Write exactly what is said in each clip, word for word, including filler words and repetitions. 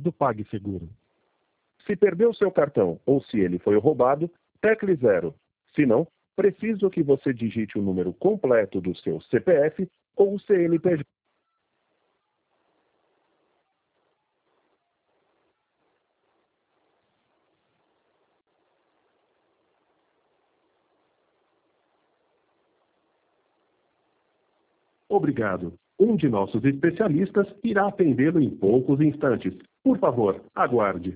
do PagSeguro. Se perdeu seu cartão ou se ele foi roubado, tecle zero. Se não, preciso que você digite o número completo do seu C P F ou C N P J. Obrigado. Um de nossos especialistas irá atendê-lo em poucos instantes. Por favor, aguarde.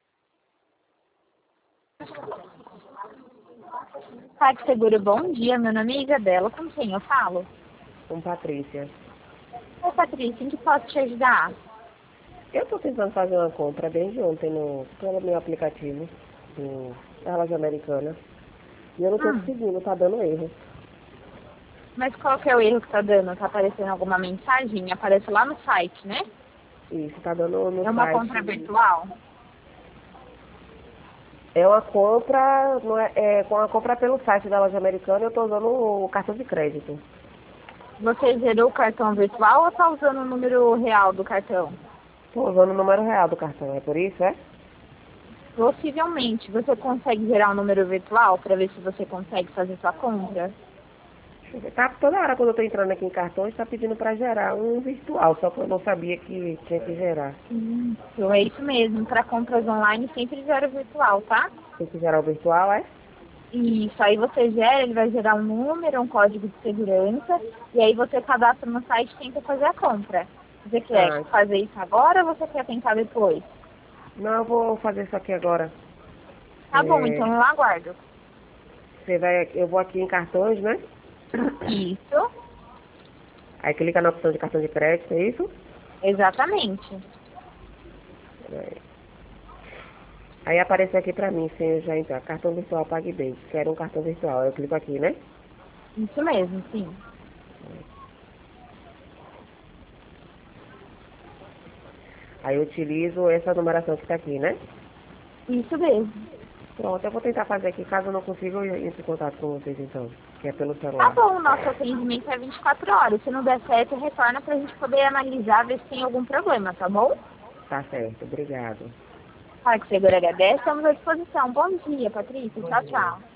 PagSeguro, bom dia. Meu nome é Isabela. Com quem eu falo? Com Patrícia. Oi, Patrícia, em que posso te ajudar? Eu estou tentando fazer uma compra desde ontem no, pelo meu aplicativo do, da loja americana. E eu não estou Hum. conseguindo, tá dando erro. Mas qual que é o erro que tá dando? Tá aparecendo alguma mensagem? Aparece lá no site, né? Isso, tá dando no É uma site. compra virtual? É uma compra, não é, é com a compra pelo site da loja americana, eu estou usando o cartão de crédito. Você zerou o cartão virtual ou tá usando o número real do cartão? Estou usando o número real do cartão, é por isso, é? Possivelmente. Você consegue gerar um número virtual para ver se você consegue fazer sua compra? Deixa eu ver. Tá, toda hora quando eu estou entrando aqui em cartões, está pedindo para gerar um virtual, só que eu não sabia que tinha que gerar. Hum, então é isso mesmo. Para compras online sempre gera o virtual, tá? Tem que gerar o virtual, é? Isso, aí você gera, ele vai gerar um número, um código de segurança, e aí você cadastra no site e tenta fazer a compra. Você quer Ah, fazer isso agora ou você quer tentar depois? não, eu vou fazer isso aqui agora. Tá bom, É, então eu aguardo. você vai, eu vou aqui em cartões, né? Isso, Aí clica na opção de cartão de crédito, é isso? exatamente. É. Aí aparece aqui pra mim, sem eu já entrar. Cartão virtual PagBank. Quero um cartão virtual. Eu clico aqui, né? Isso mesmo, sim. Aí eu utilizo essa numeração que tá aqui, né? Isso mesmo. Pronto, eu vou tentar fazer aqui. Caso eu não consiga, eu entro em contato com vocês então. Que é pelo Tá celular. bom, o nosso atendimento é vinte e quatro horas. Se não der certo, retorna pra gente poder analisar, ver se tem algum problema, tá bom? Tá certo, obrigado. PagSeguro H dez, estamos à disposição. Bom dia, Patrícia. Bom Tchau, dia. tchau.